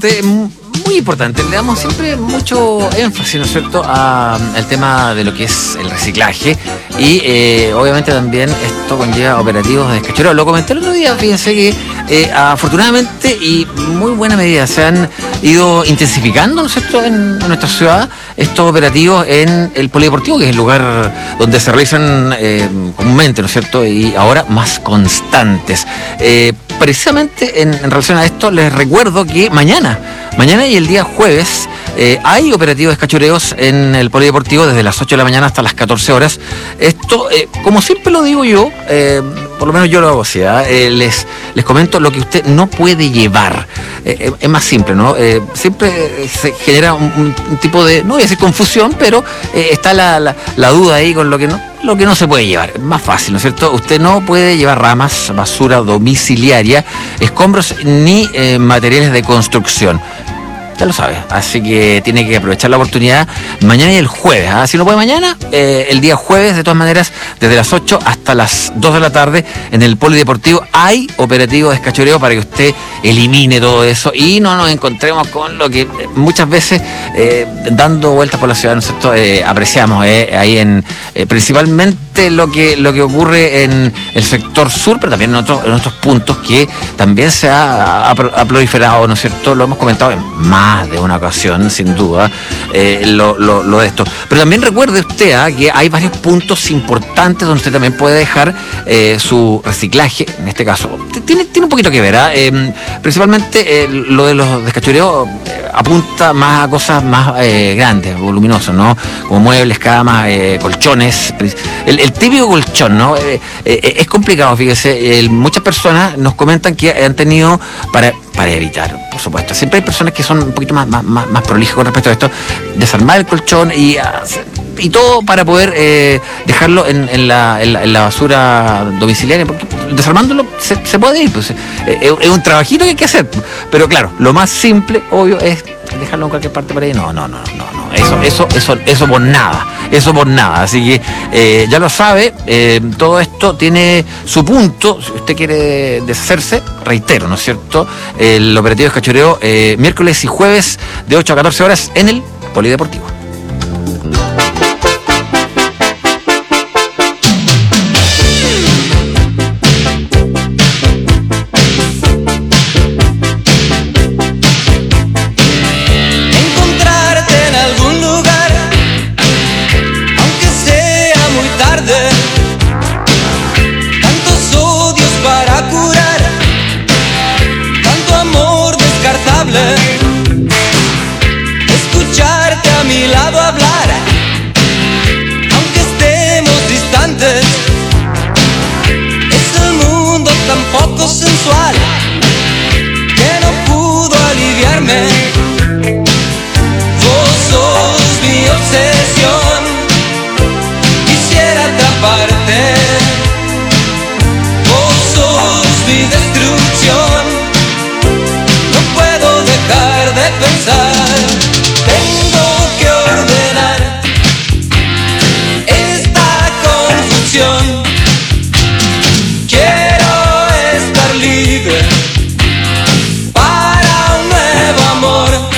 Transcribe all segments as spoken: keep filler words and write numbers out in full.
importante, muy importante. Le damos siempre mucho énfasis, ¿no es cierto?, al tema de lo que es el reciclaje. Y eh, obviamente también esto conlleva operativos de descachureo. Lo comenté el otro día, fíjense que eh, afortunadamente y muy buena medida se han ido intensificando, ¿no es cierto?, en, en nuestra ciudad estos operativos en el polideportivo, que es el lugar donde se realizan eh, comúnmente, ¿no es cierto?, y ahora más constantes. Eh, precisamente en, en relación a esto, les recuerdo que mañana, mañana y el día jueves, eh, hay operativos de descachureos en el polideportivo desde las ocho de la mañana hasta las catorce horas. Esto, eh, como siempre lo digo yo, eh, por lo menos yo lo hago así, ¿eh? les, les comento lo que usted no puede llevar. Eh, es más simple, ¿no? Eh, siempre se genera un, un tipo de, no voy a decir confusión, pero eh, está la, la, la duda ahí con lo que no, lo que no se puede llevar. Más fácil, ¿no es cierto? Usted no puede llevar ramas, basura domiciliaria, escombros ni eh, materiales de construcción. Ya lo sabe, así que tiene que aprovechar la oportunidad mañana y el jueves. ¿eh? Si no puede mañana, eh, el día jueves, de todas maneras, desde las ocho hasta las dos de la tarde, en el polideportivo hay operativo de descachureo para que usted elimine todo eso y no nos encontremos con lo que muchas veces, eh, dando vueltas por la ciudad, ¿no es cierto?, eh, apreciamos eh, ahí en eh, principalmente lo que lo que ocurre en el sector sur, pero también en otros, en otros puntos que también se ha, ha, ha proliferado, ¿no es cierto? Lo hemos comentado en más de una ocasión, sin duda, eh, lo, lo, lo de esto. Pero también recuerde usted ¿eh? que hay varios puntos importantes donde usted también puede dejar eh, su reciclaje, en este caso. Tiene, tiene un poquito que ver, ¿eh? Eh, principalmente eh, lo de los descachureos eh, apunta más a cosas más eh, grandes, voluminosas, ¿no? Como muebles, camas, eh, colchones. El, el típico colchón, ¿no? Eh, eh, es complicado, fíjese. Eh, muchas personas nos comentan que han tenido para... para evitar, por supuesto. Siempre hay personas que son un poquito más, más, más, más prolijas con respecto a esto, desarmar el colchón y, y todo para poder eh, dejarlo en, en, la, en, la, en la basura domiciliaria, porque desarmándolo se, se puede ir, pues, eh, es un trabajito que hay que hacer, pero claro, lo más simple, obvio, es dejarlo en cualquier parte para ahí. No, no, no, no, no. Eso, eso, eso, eso por nada. Eso por nada. Así que eh, ya lo sabe, eh, todo esto tiene su punto. Si usted quiere deshacerse, reitero, ¿no es cierto? El operativo de descachureo eh, miércoles y jueves de ocho a catorce horas en el polideportivo. Escucharte a mi lado hablar, aunque estemos distantes. Es el mundo tan poco sensual que no pudo aliviarme. Vos sos mi obsesión, quisiera atraparte. Vos sos mi destrucción, de pensar, tengo que ordenar esta confusión. Quiero estar libre para un nuevo amor.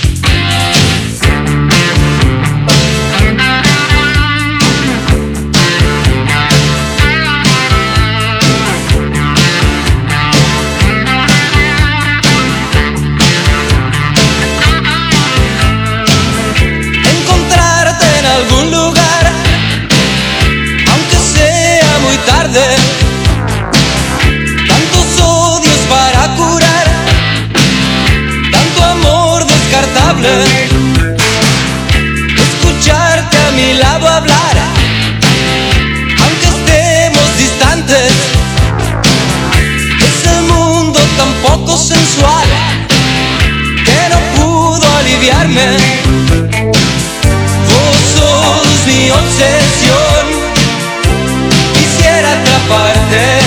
Tantos odios para curar, tanto amor descartable. Escucharte a mi lado hablar, aunque estemos distantes. Es el mundo tan poco sensual que no pudo aliviarme. Vos sos mi obsesión, quisiera atraparte.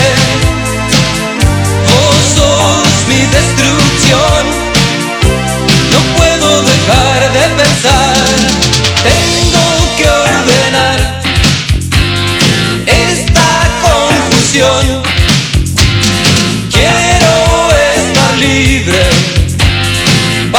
Vos sos mi destrucción, no puedo dejar de pensar. Tengo que ordenar esta confusión. Quiero estar libre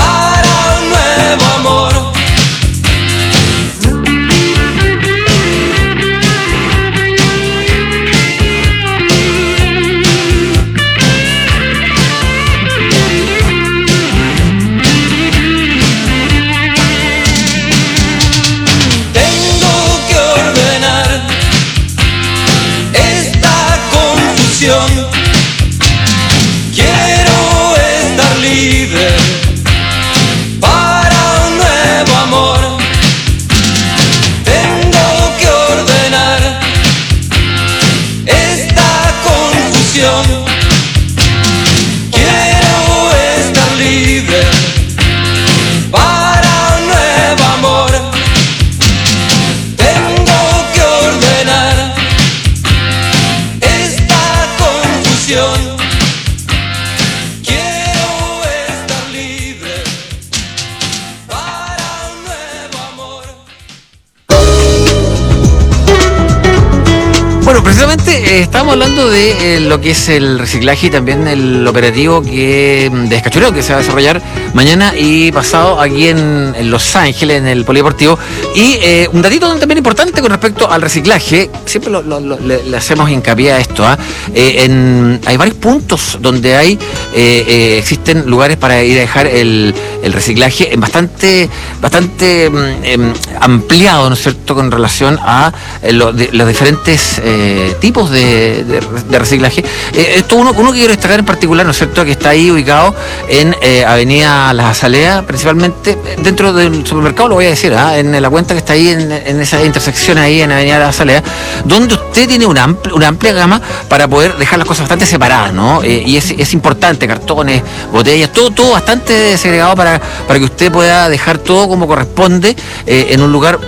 Bueno, precisamente eh, estábamos hablando de eh, lo que es el reciclaje y también el operativo que de Descachureo que se va a desarrollar mañana y pasado aquí en, en Los Ángeles, en el Polideportivo. Y eh, un datito también importante con respecto al reciclaje, siempre lo, lo, lo, le, le hacemos hincapié a esto. ¿eh? Eh, en, hay varios puntos donde hay eh, eh, existen lugares para ir a dejar el, el reciclaje en bastante, bastante eh, ampliado, ¿no es cierto?, con relación a eh, lo, de, los diferentes eh, tipos de, de, de reciclaje. Eh, esto uno, uno que quiero destacar en particular, ¿no es cierto?, que está ahí ubicado en eh, Avenida Las Azaleas, principalmente dentro del supermercado, lo voy a decir, ¿eh? en la cuenta que está ahí en, en esa intersección ahí en Avenida Las Azaleas, donde usted tiene una amplia, una amplia gama para poder dejar las cosas bastante separadas, ¿no? Eh, y es, es importante, cartones, botellas, todo, todo bastante segregado para, para que usted pueda dejar todo como corresponde eh, en un lugar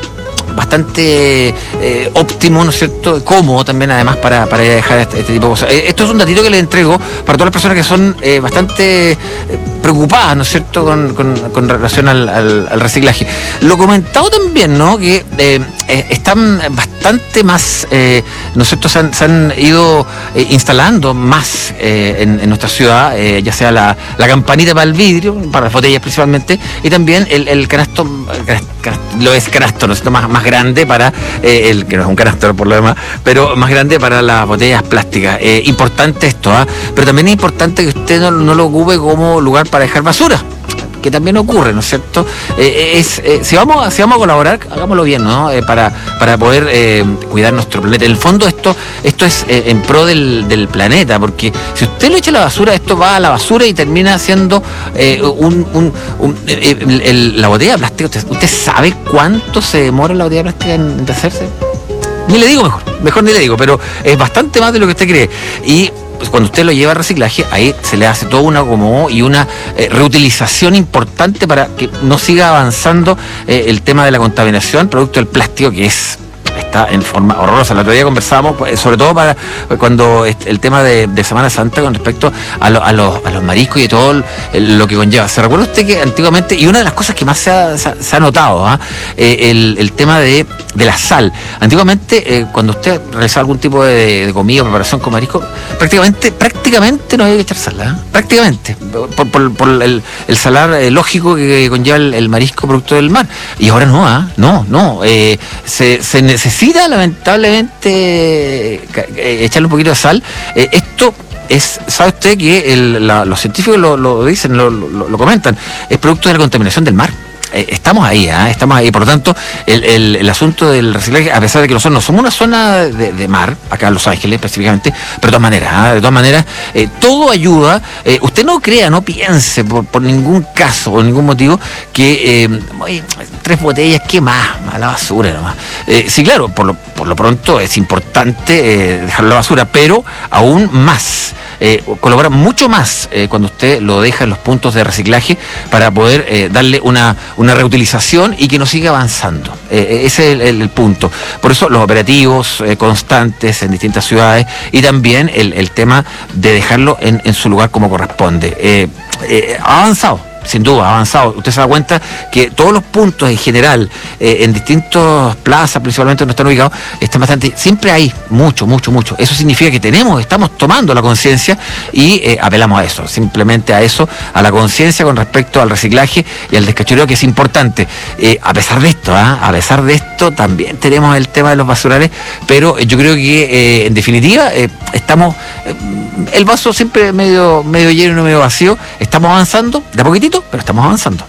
bastante eh, óptimo, ¿no es cierto?, cómodo también además para, para dejar este, este tipo de cosas. Eh, esto es un datito que le entrego para todas las personas que son eh, bastante eh, preocupadas, ¿no es cierto?, con, con, con relación al, al, al reciclaje. Lo comentado también, ¿no?, que eh, eh, están bastante más, eh, ¿no es cierto?, se han, se han ido eh, instalando más eh, en, en nuestra ciudad, eh, ya sea la, la campanita para el vidrio, para las botellas principalmente, y también el, el canasto, canasto, lo es canasto, ¿no es cierto?, más, más grande para eh, el que no es un canasto por lo demás, pero más grande para las botellas plásticas. Eh, importante esto, ¿eh? Pero también es importante que usted no, no lo ocupe como lugar para dejar basura, que también ocurre, ¿no es cierto? Eh, es, eh, si, vamos, a, si vamos a colaborar, hagámoslo bien, ¿no? Eh, para, para poder eh, cuidar nuestro planeta. En el fondo esto, esto es eh, en pro del, del planeta, porque si usted lo echa a la basura, esto va a la basura y termina siendo eh, un, un, un eh, el, el, la botella de plástico. ¿Usted, ¿Usted sabe cuánto se demora la botella de plástico en, en hacerse? Ni le digo mejor, mejor ni le digo, pero es bastante más de lo que usted cree. Y cuando usted lo lleva al reciclaje, ahí se le hace toda una acomodo y una eh, reutilización importante para que no siga avanzando eh, el tema de la contaminación producto del plástico, que es está en forma horrorosa. El otro día conversábamos, sobre todo para cuando el tema de, de Semana Santa con respecto a, lo, a, los, a los mariscos y todo el, el, lo que conlleva. ¿Se recuerda usted que antiguamente, y una de las cosas que más se ha, se ha, se ha notado, ¿eh? Eh, el, el tema de, de la sal. Antiguamente, eh, cuando usted realizaba algún tipo de, de comida o preparación con marisco, prácticamente prácticamente no había que echar sal, ¿eh? Prácticamente, por, por, por el, el salar eh, lógico que conlleva el, el marisco producto del mar. Y ahora no, ¿eh? no, no. Eh, se, se necesita lamentablemente eh, echarle un poquito de sal. Eh, esto es, sabe usted que el, la, los científicos lo, lo dicen, lo, lo, lo comentan, es producto de la contaminación del mar. Eh, estamos ahí, ¿eh? estamos ahí. Por lo tanto, el, el, el asunto del reciclaje, a pesar de que nosotros no somos una zona de, de mar, acá en Los Ángeles específicamente, pero de todas maneras, ¿eh? de todas maneras, eh, todo ayuda. Eh, usted no crea, no piense por, por ningún caso, por ningún motivo, que eh, oye, tres botellas, ¿qué más? A la basura nomás. Eh, sí, claro, por lo, por lo pronto es importante eh, dejarlo a la basura, pero aún más. Eh, colabora mucho más eh, cuando usted lo deja en los puntos de reciclaje para poder eh, darle una, una reutilización y que no siga avanzando. Eh, ese es el, el, el punto. Por eso los operativos eh, constantes en distintas ciudades y también el, el tema de dejarlo en, en su lugar como corresponde. Eh, eh, ha avanzado. Sin duda, ha avanzado. Usted se da cuenta que todos los puntos en general, eh, en distintas plazas, principalmente donde están ubicados, están bastante, siempre hay mucho, mucho, mucho. Eso significa que tenemos, estamos tomando la conciencia y eh, apelamos a eso, simplemente a eso, a la conciencia con respecto al reciclaje y al descachureo, que es importante. Eh, a pesar de esto, ¿eh? a pesar de esto, también tenemos el tema de los basurales, pero yo creo que eh, en definitiva eh, estamos, eh, el vaso siempre medio, medio lleno y medio vacío, estamos avanzando de a poquitito, pero estamos avanzando.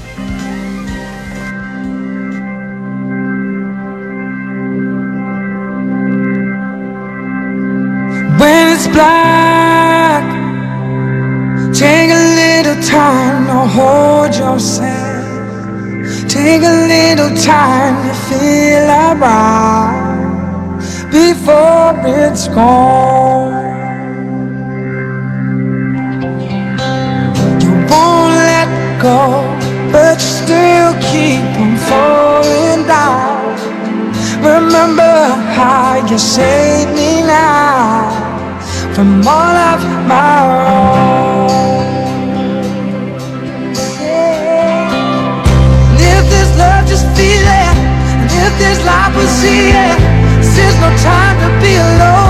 When it's black, take a little time to hold yourself. Take a little time to feel alright before it's gone. Go, but you still keep on falling down. Remember how you saved me now from all of my wrong. Yeah. And if there's love, just feel it. And if there's life, we'll see it. There's no time to be alone.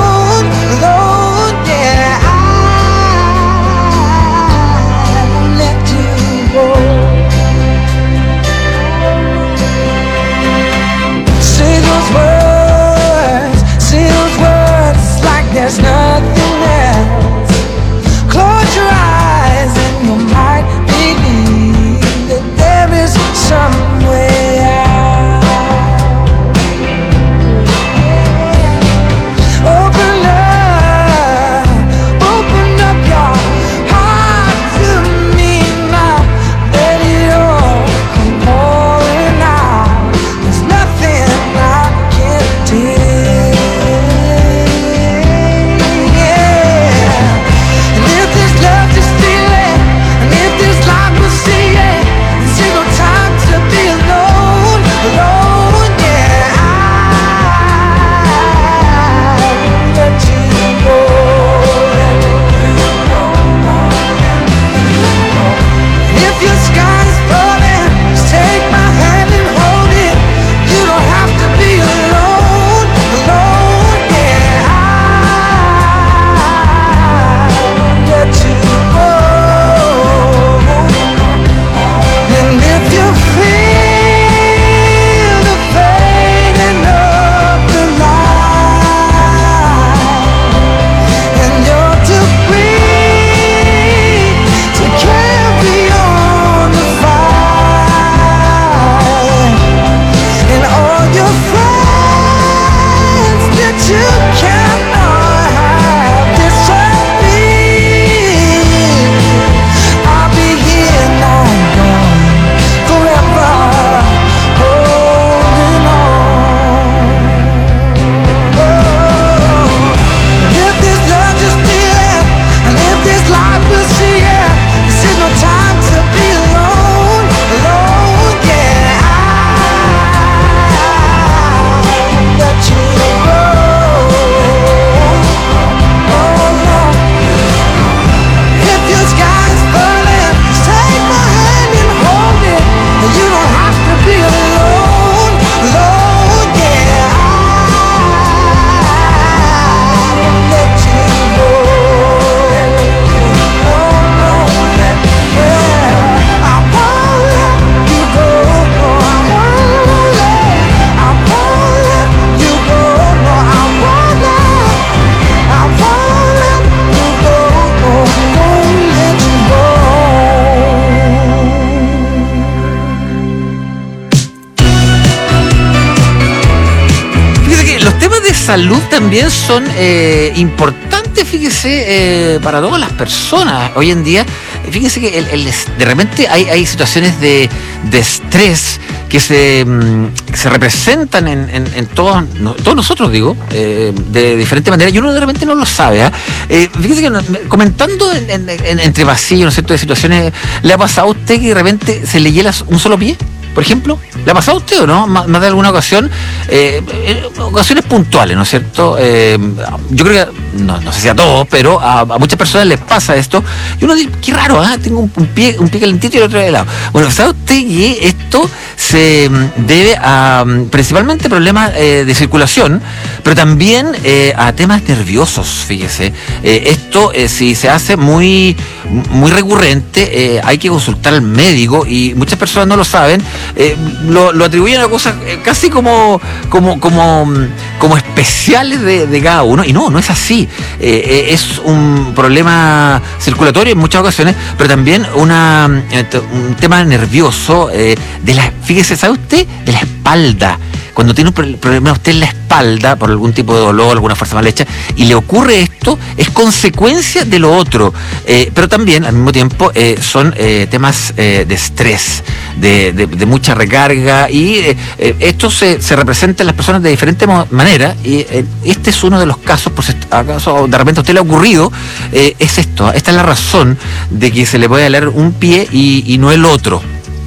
salud también son eh, importantes, fíjese, eh, para todas las personas. Hoy en día, fíjese que el, el, de repente hay, hay situaciones de, de estrés que se, que se representan en, en, en todos, no, todos nosotros, digo, eh, de diferentes maneras, y uno de repente no lo sabe. ¿eh? Eh, fíjese que comentando en, en, en, entre pasillos, ¿no es cierto?, de situaciones, ¿le ha pasado a usted que de repente se le hiela un solo pie? Por ejemplo, ¿le ha pasado a usted o no? Más, más de alguna ocasión, eh, en ocasiones puntuales, ¿no es cierto? Eh, yo creo que, no, no sé si a todos, pero a, a muchas personas les pasa esto. Y uno dice, qué raro, ¿eh? Tengo un, un pie un pie calentito y el otro de lado. Bueno, ¿sabe usted que esto se debe a principalmente problemas eh, de circulación, pero también eh, a temas nerviosos, fíjese? Eh, esto, eh, si se hace muy, muy recurrente, eh, hay que consultar al médico y muchas personas no lo saben. Eh, lo, lo atribuyen a cosas eh, casi como como como, como especiales de, de cada uno, y no, no es así. Eh, eh, es un problema circulatorio en muchas ocasiones, pero también una, un tema nervioso eh, de la, fíjese, ¿sabe usted? De la espalda. Cuando tiene un problema usted en la espalda, por algún tipo de dolor, alguna fuerza mal hecha, y le ocurre esto, es consecuencia de lo otro. Eh, pero también, al mismo tiempo, eh, son eh, temas eh, de estrés, de, de, de mucha recarga, y eh, eh, esto se, se representa en las personas de diferentes maneras, y eh, este es uno de los casos, por si acaso de repente a usted le ha ocurrido, eh, es esto, esta es la razón de que se le puede alar un pie y, y no el otro.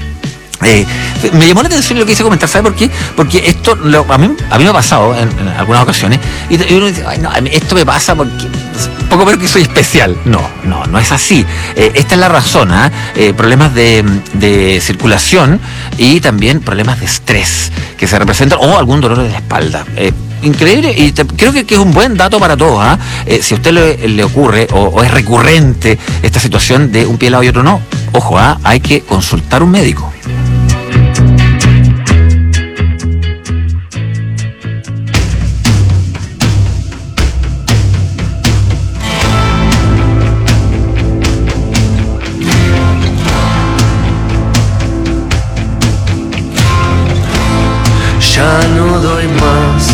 Eh, me llamó la atención lo que hice comentar, ¿sabe por qué? Porque esto lo, a, mí, a mí me ha pasado en, en algunas ocasiones y, y uno dice, ay, no, esto me pasa porque poco menos que soy especial. No, no, no es así. Eh, esta es la razón, ¿eh? Eh, problemas de, de circulación y también problemas de estrés que se representan, o algún dolor de la espalda. Eh, Increíble, y te, creo que, que es un buen dato para todos. ¿eh? Eh, si a usted le, le ocurre o, o es recurrente esta situación de un pie helado y otro no, ojo, ¿eh? Hay que consultar a un médico. Ya no doy más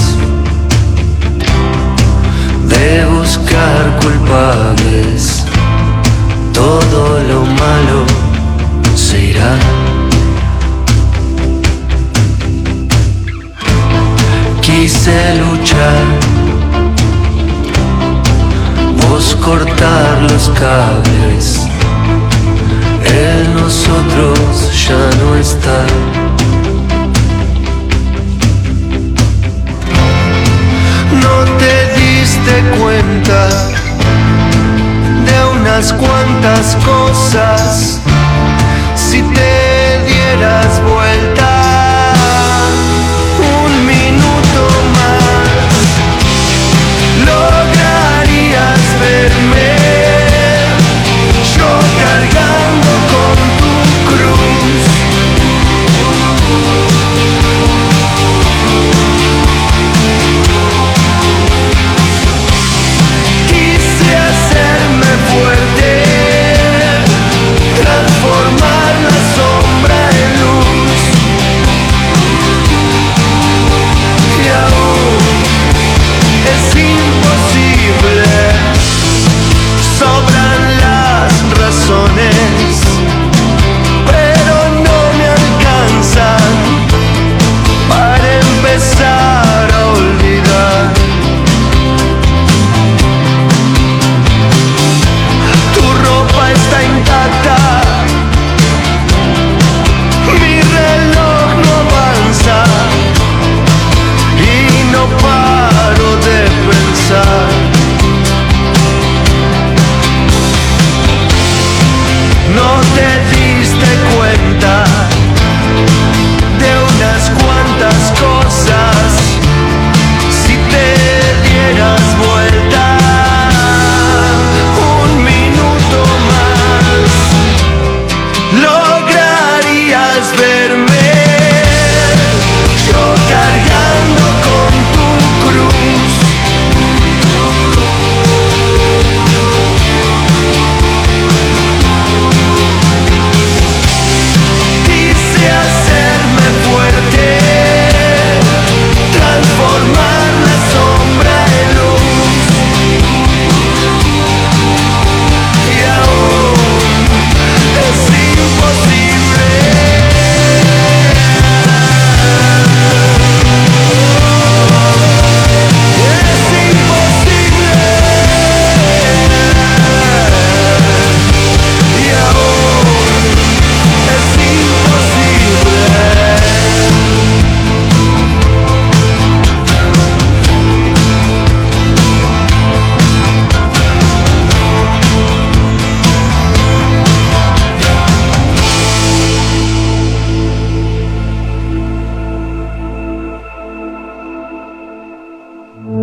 de buscar culpables, todo lo malo se irá. Quise luchar, vos cortar los cables, el nosotros ya no está. No te diste cuenta de unas cuantas cosas, si te dieras vuelta un minuto más, lograrías verme yo cargando con tu cruz. Fuerte, transformar la sombra en luz.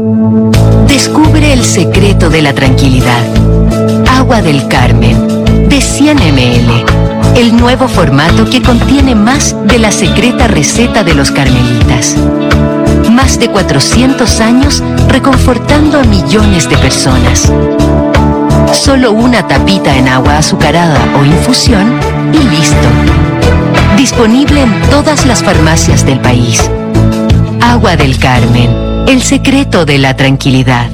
Descubre el secreto de la tranquilidad. Agua del Carmen, de cien mililitros. El nuevo formato que contiene más de la secreta receta de los carmelitas. Más de cuatrocientos años reconfortando a millones de personas. Solo una tapita en agua azucarada o infusión y listo. Disponible en todas las farmacias del país. Agua del Carmen, el secreto de la tranquilidad.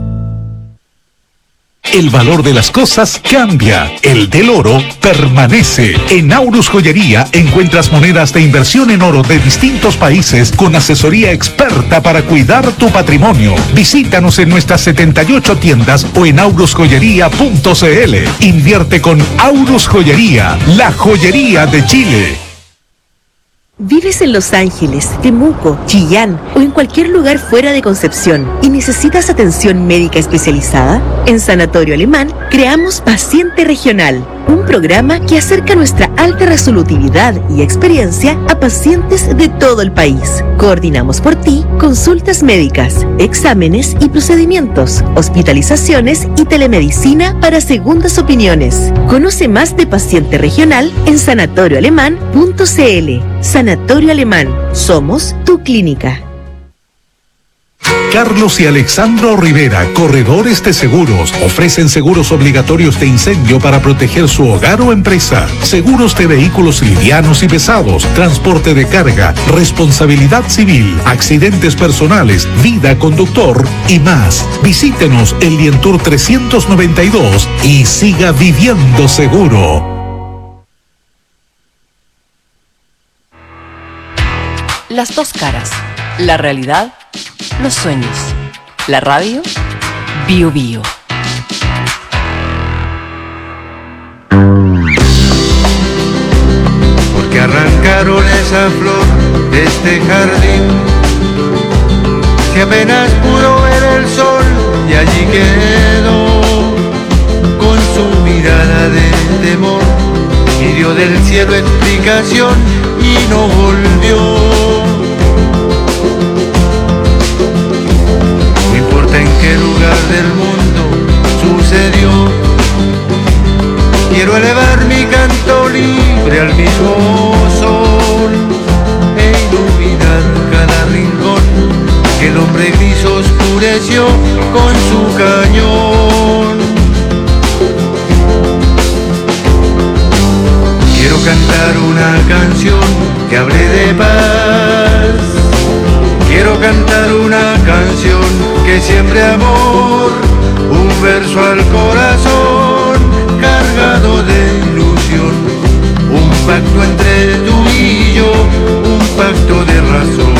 El valor de las cosas cambia. El del oro permanece. En Aurus Joyería encuentras monedas de inversión en oro de distintos países con asesoría experta para cuidar tu patrimonio. Visítanos en nuestras setenta y ocho tiendas o en aurus joyería punto c l. Invierte con Aurus Joyería, la joyería de Chile. ¿Vives en Los Ángeles, Temuco, Chillán o en cualquier lugar fuera de Concepción y necesitas atención médica especializada? En Sanatorio Alemán creamos Paciente Regional, un programa que acerca nuestra alta resolutividad y experiencia a pacientes de todo el país. Coordinamos por ti consultas médicas, exámenes y procedimientos, hospitalizaciones y telemedicina para segundas opiniones. Conoce más de Paciente Regional en sanatorio alemán punto c l. Sanatorio Alemán, somos tu clínica. Carlos y Alexandro Rivera, corredores de seguros, ofrecen seguros obligatorios de incendio para proteger su hogar o empresa, seguros de vehículos livianos y pesados, transporte de carga, responsabilidad civil, accidentes personales, vida conductor y más. Visítenos en Lientour trescientos noventa y dos y siga viviendo seguro. Las dos caras, la realidad, los sueños, la radio, Bio Bio. Porque arrancaron esa flor de este jardín, que apenas pudo ver el sol y allí quedó, con su mirada de temor, pidió del cielo explicación y no volvió. No importa en qué lugar del mundo sucedió, quiero elevar mi canto libre al mismo sol e iluminar cada rincón que el hombre gris oscureció con su cañón. Quiero cantar una canción que hable de paz. Quiero cantar una canción que siembre amor, un verso al corazón cargado de ilusión, un pacto entre tú y yo, un pacto de razón.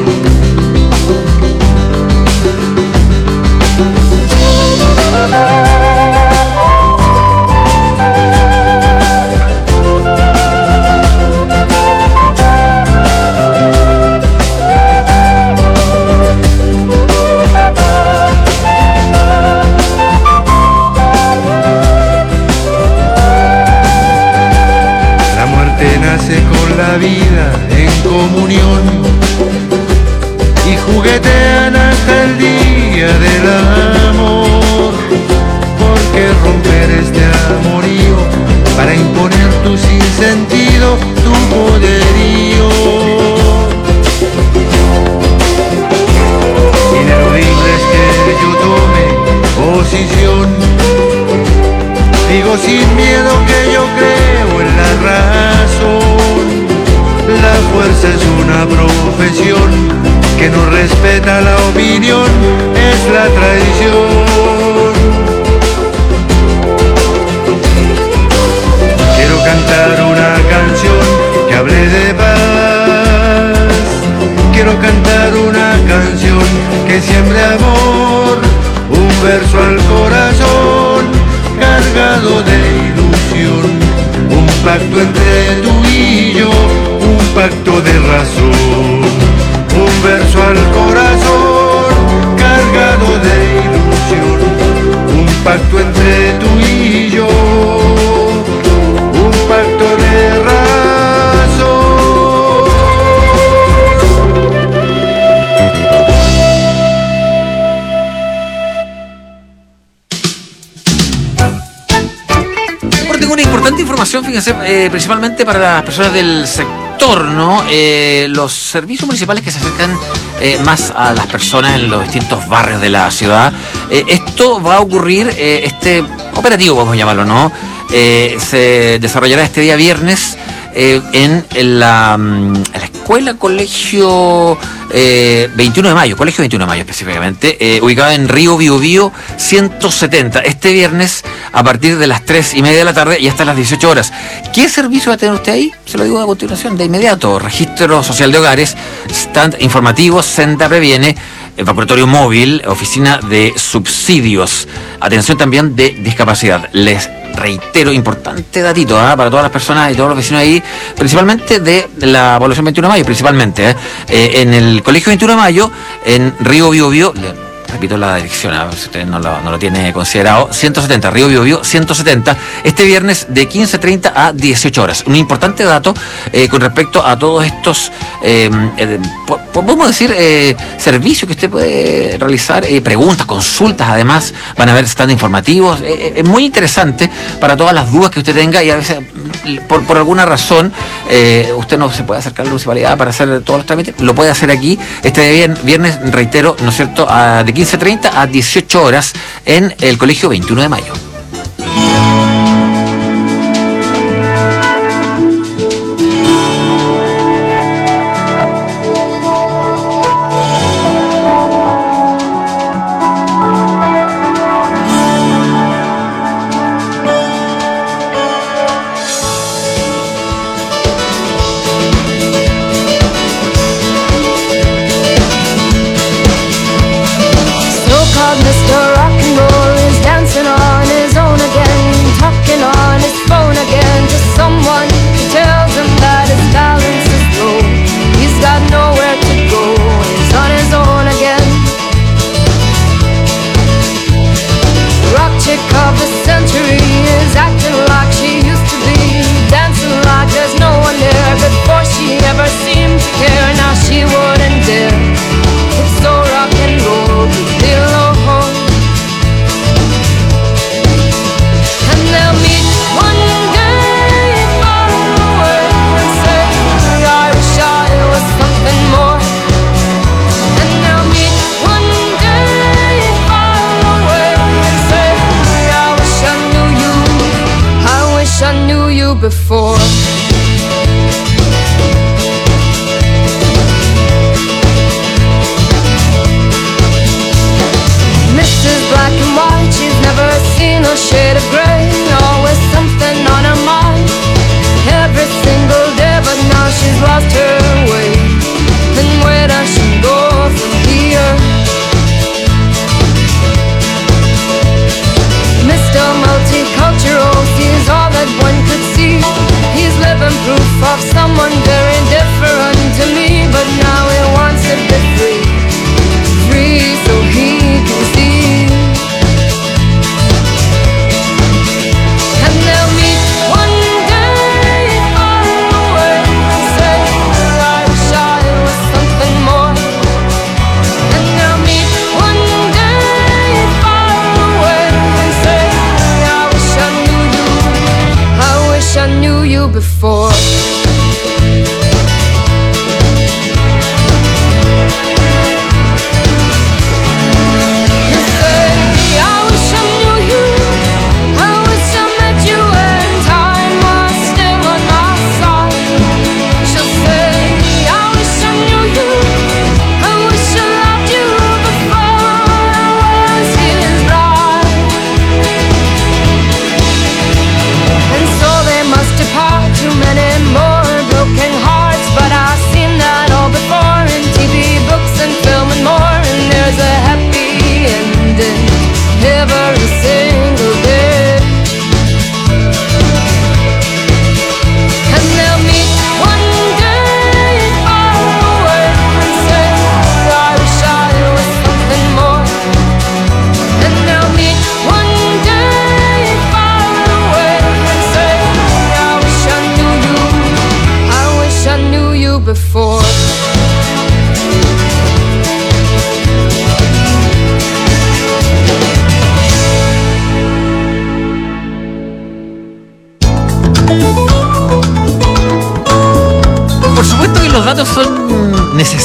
Nace con la vida en comunión y juguetean hasta el día del amor. ¿Por qué romper este amorío para imponer tu sinsentido, tu poderío? Ineludible es que yo tome posición, digo sin miedo que yo creo en la razón. La fuerza es una profesión que no respeta la opinión, es la traición. Quiero cantar una canción que hable de paz. Quiero cantar una canción que siembre amor, un verso al corazón cargado de ilusión, un pacto entre tú y yo, un pacto de razón, un verso al corazón cargado de ilusión, un pacto entre tú y yo, un pacto de razón. información, fíjense, eh, principalmente para las personas del sector, ¿no? Eh, los servicios municipales que se acercan eh, más a las personas en los distintos barrios de la ciudad. Eh, esto va a ocurrir, eh, este operativo, vamos a llamarlo, ¿no? Eh, se desarrollará este día viernes eh, en, en, la, en la escuela Colegio eh, veintiuno de mayo, Colegio veintiuno de mayo específicamente, eh, ubicada en Río Biobío ciento setenta, este viernes a partir de las tres y media de la tarde y hasta las dieciocho horas. ¿Qué servicio va a tener usted ahí? Se lo digo a continuación, de inmediato. Registro social de hogares, stand informativo, Senda Previene, evacuatorio móvil, oficina de subsidios, atención también de discapacidad. Les reitero, importante datito ¿eh? para todas las personas y todos los vecinos ahí, principalmente de la población veintiuno de mayo, principalmente ¿eh? Eh, en el Colegio veintiuno de mayo, en Río Biobío, repito la dirección, a ver si usted no lo, no lo tiene considerado, ciento setenta, Río Biobío ciento setenta, este viernes de quince treinta a dieciocho horas. Un importante dato eh, con respecto a todos estos, eh, eh, podemos decir, eh, servicios que usted puede realizar, eh, preguntas, consultas, además van a haber stand informativos, es eh, eh, muy interesante para todas las dudas que usted tenga y a veces, por, por alguna razón, eh, usted no se puede acercar a la municipalidad para hacer todos los trámites, lo puede hacer aquí, este viernes, reitero, ¿no es cierto?, a, de quince treinta a dieciocho horas en el Colegio veintiuno de mayo. Before Missus Black and White, she's never seen a shade of gray. Always something on her mind every single day, but now she's lost her way. And where does she go from here? Mister Multicultural sees all that one could see. He's living proof of someone very different to me, but now he wants to be free, free so he can see.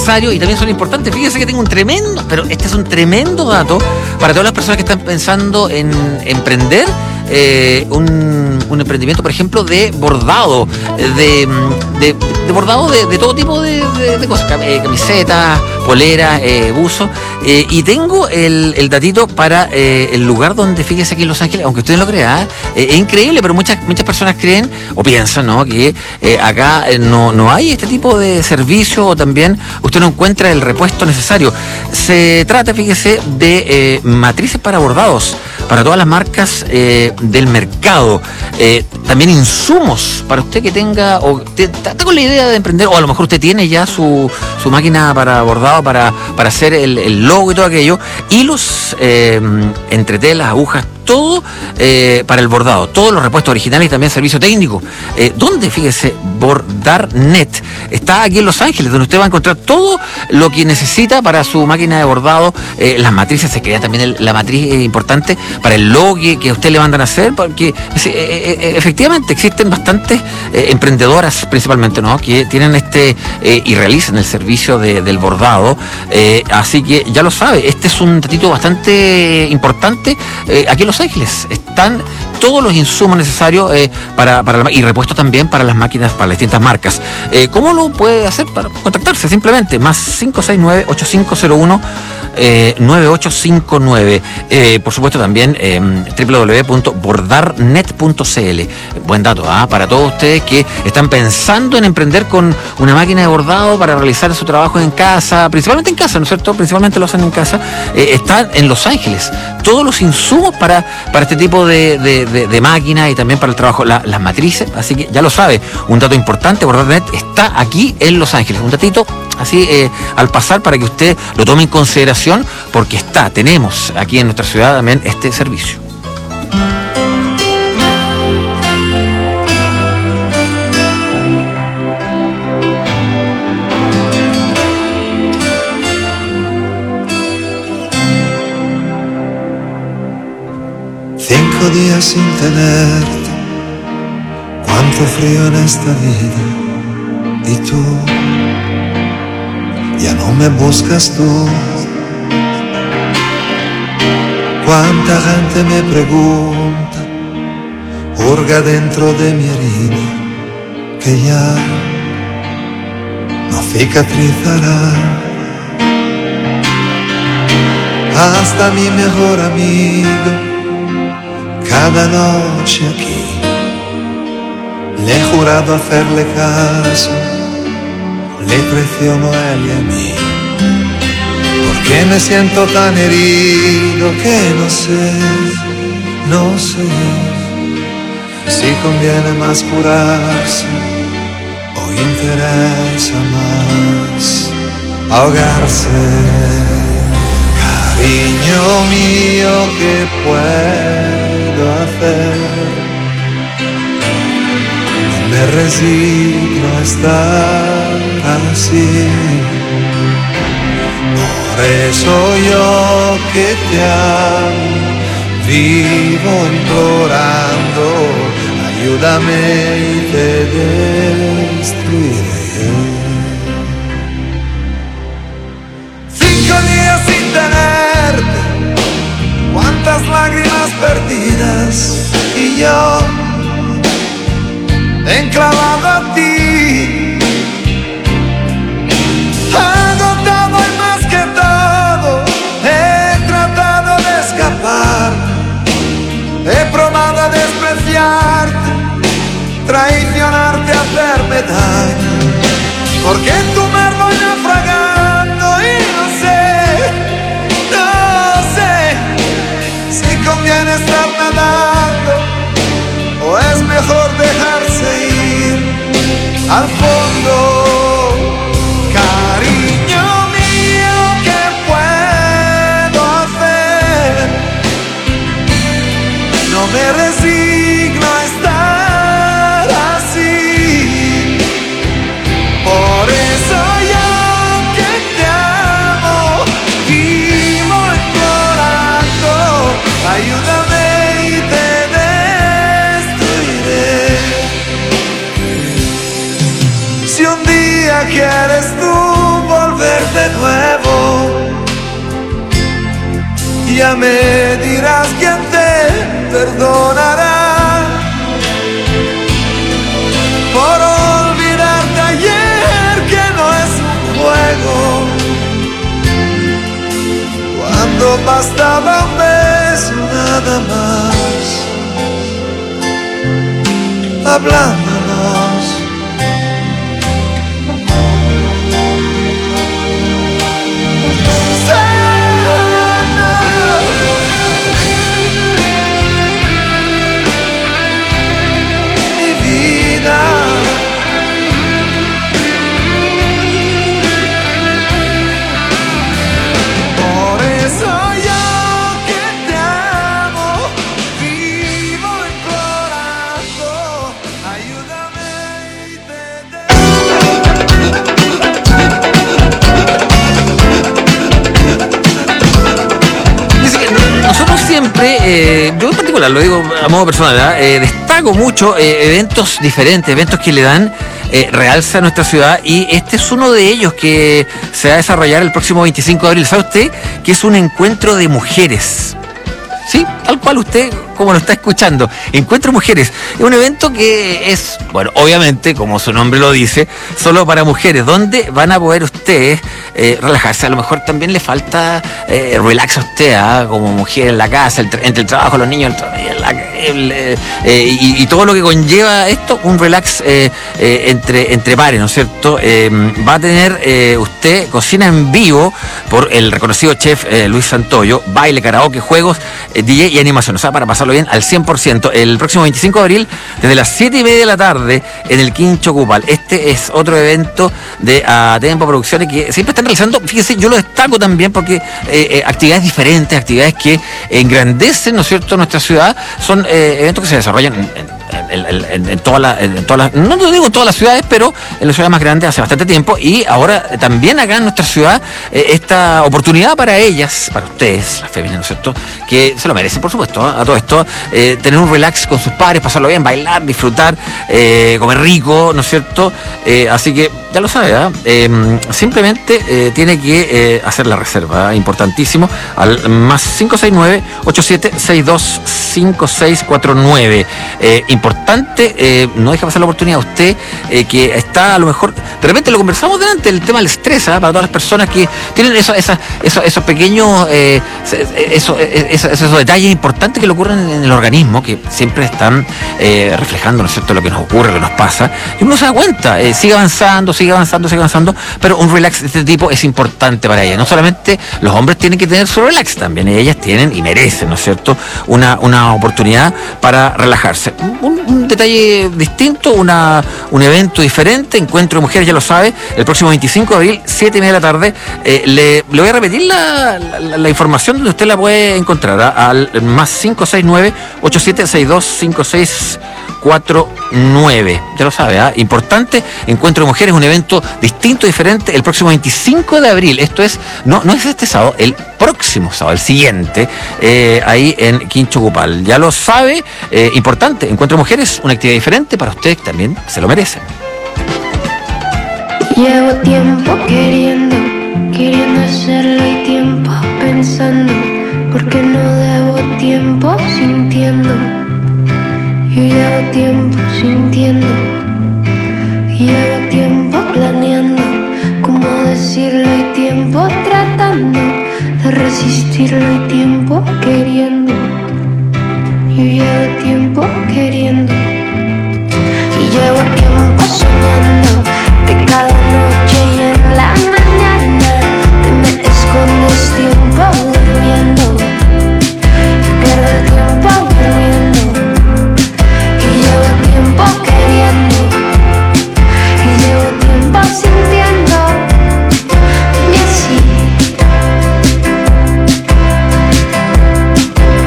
necesarios y también son importantes. Fíjense que tengo un tremendo, pero este es un tremendo dato para todas las personas que están pensando en emprender eh, un, un emprendimiento, por ejemplo, de bordado, de, de, de bordado de, de todo tipo de, de, de cosas, camisetas, poleras, eh, buzos. Eh, y tengo el, el datito para eh, el lugar donde, fíjese aquí en Los Ángeles, aunque usted no lo crea, eh, es increíble, pero muchas muchas personas creen o piensan, ¿no?, que eh, acá eh, no, no hay este tipo de servicio, o también usted no encuentra el repuesto necesario. Se trata, fíjese, de eh, matrices para bordados, para todas las marcas eh, del mercado. Eh, también insumos para usted que tenga, o está con la idea de emprender, o a lo mejor usted tiene ya su, su máquina para bordado, para, para hacer el, el logo y todo aquello. Hilos, eh, entretelas, agujas, todo eh, para el bordado, todos los repuestos originales y también servicio técnico. Eh, ¿Dónde? Fíjese, BordarNet. Está aquí en Los Ángeles, donde usted va a encontrar todo lo que necesita para su máquina de bordado. Eh, las matrices, se crea también el, la matriz eh, importante para el logo que, que a usted le mandan a hacer, porque eh, eh, efectivamente existen bastantes eh, emprendedoras principalmente, ¿no?, que tienen este eh, y realizan el servicio de, del bordado. Eh, así que ya lo sabe, este es un datito bastante importante. Eh, aquí en Los Ángeles están todos los insumos necesarios eh, para, para y repuestos también para las máquinas, para las distintas marcas. Eh, ¿Cómo lo puede hacer? Para contactarse simplemente, más cinco seis nueve, ocho cinco cero uno, nueve ocho cinco nueve. Eh, por supuesto también eh, doble u doble u doble u punto bordarnet punto c l. Buen dato, ¿ah? Para todos ustedes que están pensando en emprender con una máquina de bordado para realizar su trabajo en casa, principalmente en casa, ¿no es cierto? Principalmente lo hacen en casa. Eh, están en Los Ángeles todos los insumos para, para este tipo de, de, de, de máquinas y también para el trabajo, la, las matrices. Así que ya lo sabe, un dato importante, BordarNet está aquí en Los Ángeles. Un datito así eh, al pasar para que usted lo tome en consideración, porque está, tenemos aquí en nuestra ciudad también este servicio. Cinco días sin tenerte, cuánto frío en esta vida, y tú ya no me buscas tú. Cuánta gente me pregunta, hurga dentro de mi herida, que ya no cicatrizará. Hasta mi mejor amigo, cada noche aquí, le he jurado hacerle caso, le traiciono a él y a mí. Porque me siento tan herido que no sé, no sé si conviene más curarse o interesa más ahogarse. Cariño mío, ¿qué puedo hacer? No me resigno a estar así. Por eso yo que te amo, vivo implorando, ayúdame y te destruiré. Cinco días sin tenerte, cuántas lágrimas perdidas, y yo enclavado a ti, agotado y más que todo, he tratado de escapar, he probado a despreciarte, traicionarte, hacerme daño, porque en tu mar voy naufragando y no sé, no sé si conviene estar nadando o es mejor dejarse ir al fondo. Cariño mío, ¿qué puedo hacer? No me resigno a estar así. Por eso yo que te amo, vivo implorando, ayúdame y te destruiré. Si un día quieres tú volver ya me dirás quién te perdonará por olvidarte ayer, que no es un juego, cuando bastaba un beso nada más, hablándonos. Siempre, eh, yo en particular, lo digo a modo personal, eh, destaco mucho eh, eventos diferentes, eventos que le dan eh, realza a nuestra ciudad, y este es uno de ellos que se va a desarrollar el próximo veinticinco de abril. ¿Sabe usted que es un encuentro de mujeres? Sí, tal cual usted como lo está escuchando. Encuentro Mujeres. Es un evento que es, bueno, obviamente, como su nombre lo dice, solo para mujeres, donde van a poder ustedes eh, relajarse. A lo mejor también le falta eh, relax a usted, ¿eh? Como mujer en la casa, el, entre el trabajo, los niños, el, la, el, eh, y, y todo lo que conlleva esto, un relax eh, eh, entre, entre pares, ¿no es cierto? Eh, va a tener eh, usted cocina en vivo por el reconocido chef eh, Luis Santoyo, baile, karaoke, juegos, eh, D J y animación, o sea, para pasarlo bien al cien por ciento, el próximo veinticinco de abril, desde las siete y media de la tarde, en el Quincho Cupal. Este es otro evento de A Tempo Producciones que siempre están realizando, fíjese, yo lo destaco también porque eh, eh, actividades diferentes, actividades que engrandecen, ¿no es cierto?, nuestra ciudad. Son eh, eventos que se desarrollan en, en En, en, en todas las, en todas las, no te digo en todas las ciudades, pero en las ciudades más grandes hace bastante tiempo, y ahora también acá en nuestra ciudad eh, esta oportunidad para ellas, para ustedes, las femeninas, ¿no es cierto?, que se lo merecen, por supuesto, ¿eh? A todo esto, eh, tener un relax con sus padres, pasarlo bien, bailar, disfrutar, eh, comer rico, ¿no es cierto? Eh, así que ya lo sabe, ¿eh? Eh, simplemente eh, tiene que eh, hacer la reserva, ¿eh? Importantísimo, al más cinco seis nueve, ocho siete seis dos, cinco seis cuatro nueve. Eh, importante, eh, no deja pasar la oportunidad a usted eh, que está a lo mejor, de repente lo conversamos delante, el tema del estrés, ¿eh? Para todas las personas que tienen eso, esa, esos, esos pequeños eh, esos, esos, esos detalles importantes que le ocurren en el organismo, que siempre están eh, reflejando, ¿no es cierto?, lo que nos ocurre, lo que nos pasa, y uno se da cuenta, eh, sigue avanzando, sigue avanzando, sigue avanzando, pero un relax de este tipo es importante para ella. No solamente los hombres tienen que tener su relax, también ellas tienen y merecen, ¿no es cierto?, una, una oportunidad para relajarse. Un, un detalle distinto, una, un evento diferente, Encuentro de Mujeres, ya lo sabe, el próximo veinticinco de abril, siete y media de la tarde. Eh, le, le voy a repetir la, la, la información donde usted la puede encontrar, ¿eh? Al más cinco seis nueve, ocho siete seis dos, cinco seis cuatro nueve. Ya lo sabe, ¿eh? Importante, Encuentro de Mujeres, un evento distinto, diferente, el próximo veinticinco de abril. Esto es, no, no es este sábado, el próximo sábado, el siguiente, eh, ahí en Quincho Cupal. Ya lo sabe, eh, importante, Encuentro de Mujeres, una actividad diferente para usted, también se lo merecen. Llevo tiempo queriendo, queriendo hacerlo, y tiempo pensando, porque no debo tiempo sintiendo. Yo llevo tiempo sintiendo, llevo tiempo planeando cómo decirlo, y tiempo tratando de resistirlo, y tiempo queriendo. Yo llevo tiempo queriendo, y llevo tiempo soñando que cada noche y en la mañana te me escondes tiempo durmiendo, y pierdo el tiempo durmiendo. Y llevo tiempo queriendo, y llevo tiempo sintiendo, y así.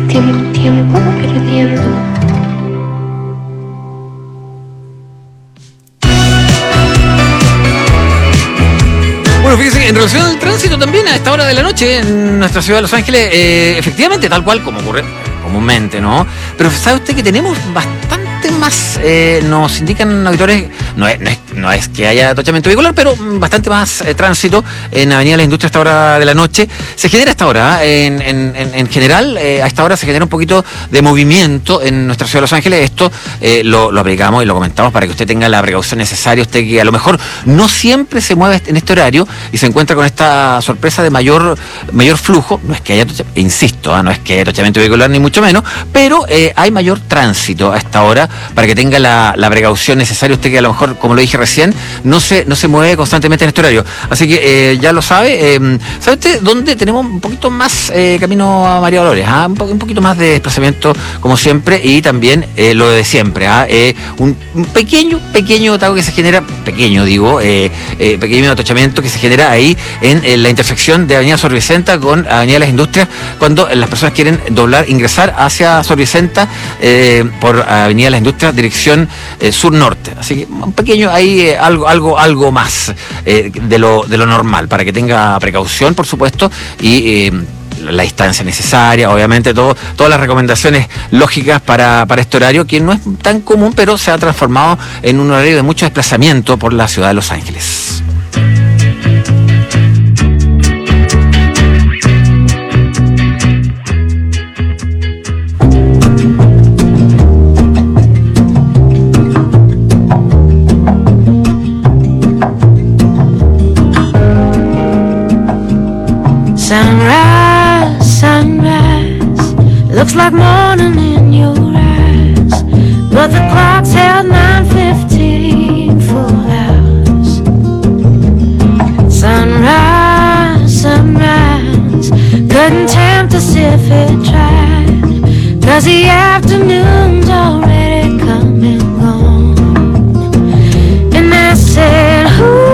tiempo, tiempo perdiendo. Bueno, fíjense, en relación al tránsito también a esta hora de la noche en nuestra ciudad de Los Ángeles, eh, efectivamente, tal cual como ocurre comúnmente, ¿no? Pero ¿sabe usted que tenemos bastante más, eh, nos indican auditores, no es, no, es, no es que haya atochamiento vehicular, pero bastante más eh, tránsito en Avenida de la Industria a esta hora de la noche? Se genera a esta hora, ¿eh? en, en, en general, eh, a esta hora se genera un poquito de movimiento en nuestra ciudad de Los Ángeles. Esto eh, lo, lo aplicamos y lo comentamos para que usted tenga la precaución necesaria, usted que a lo mejor no siempre se mueve en este horario y se encuentra con esta sorpresa de mayor mayor flujo. No es que haya, insisto, ¿eh? no es que haya atochamiento vehicular ni mucho menos, pero eh, hay mayor tránsito a esta hora para que tenga la, la precaución necesaria usted que a lo mejor, como lo dije recién, no se no se mueve constantemente en este horario. Así que eh, ya lo sabe. Eh, ¿Sabe usted dónde tenemos un poquito más eh, camino a María Dolores? ¿ah? Un, po un poquito más de desplazamiento como siempre y también eh, lo de siempre. ¿ah? Eh, un, un pequeño, pequeño taco que se genera, pequeño digo, eh, eh, pequeño atochamiento que se genera ahí en, en la intersección de Avenida Sor Vicenta con Avenida de las Industrias cuando las personas quieren doblar, ingresar hacia Sor Vicenta eh, por Avenida de las Industrias, dirección eh, sur-norte. Así que un pequeño ahí eh, algo, algo, algo más eh, de lo de lo normal, para que tenga precaución, por supuesto, y eh, la distancia necesaria, obviamente todo, todas las recomendaciones lógicas para, para este horario, que no es tan común, pero se ha transformado en un horario de mucho desplazamiento por la ciudad de Los Ángeles. Sunrise, sunrise, looks like morning in your eyes, but the clock's held nine fifteen full hours. Sunrise, sunrise, couldn't tempt us if it tried, 'cause the afternoon's already come and gone. And I said, ooh,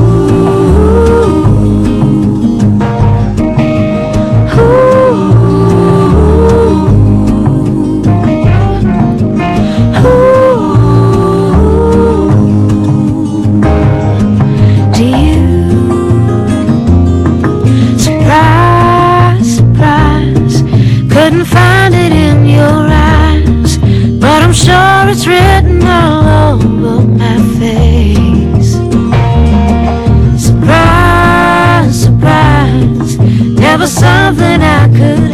sure it's written all over my face. Surprise, surprise, never something I could